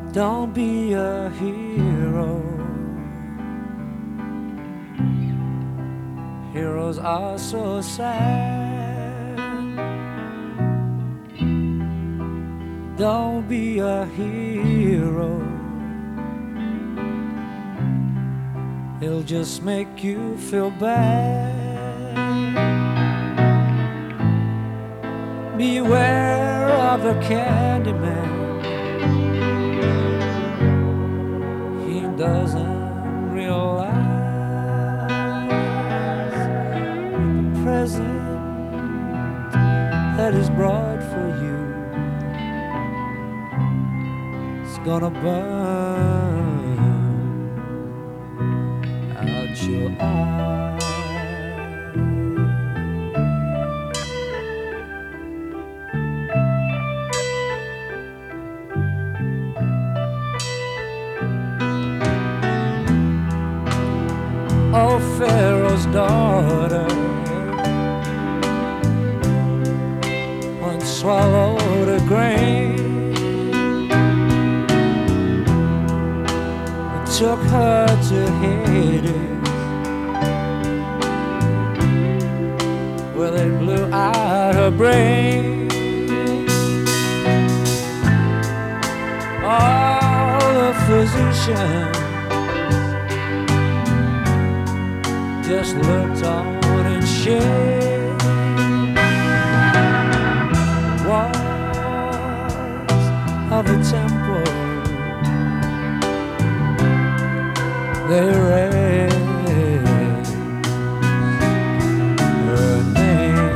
Don't be a hero. Heroes are so sad. Don't be a hero. It'll just make you feel bad. Beware of the Candyman. He doesn't realize the present that is brought for you is gonna burn out your eyes. Oh, Pharaoh's daughter once swallowed a grain. It took her to Hades, where they blew out her brain. All the physicians just looked on in shame. Walls of the temple, they raised her name.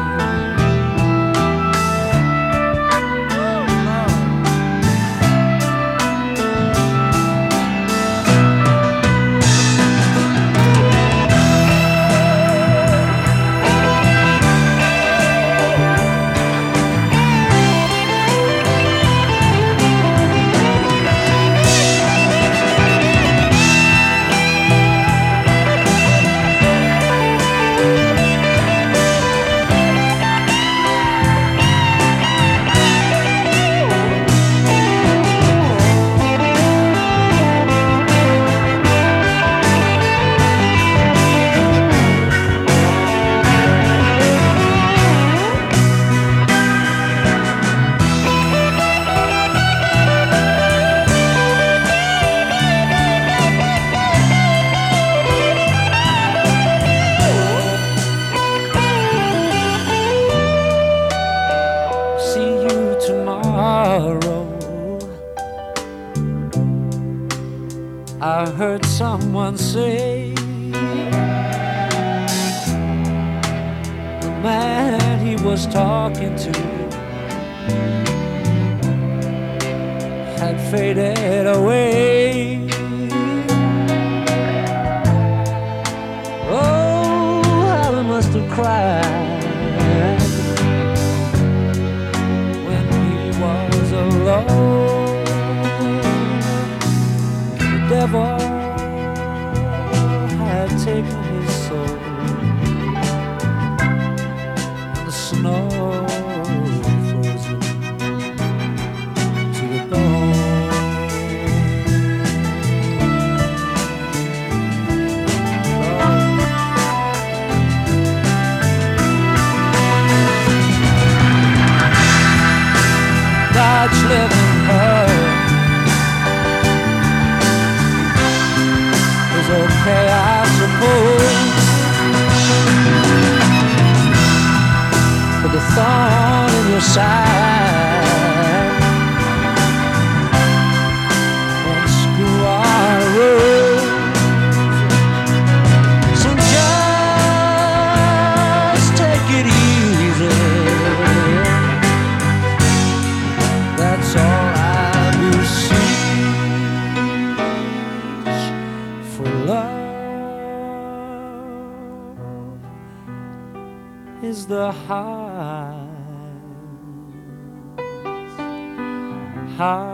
I heard someone say the man he was talking to had faded away. Oh, how he must have cried when he was alone. The devil had taken his soul, and the snow frozen to the bone. God's living hurt is okay, I suppose, but the thorn in your side won't screw our road. So just take it easy. That's all I do. Search for love is the high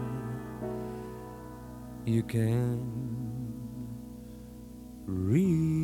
you can reach.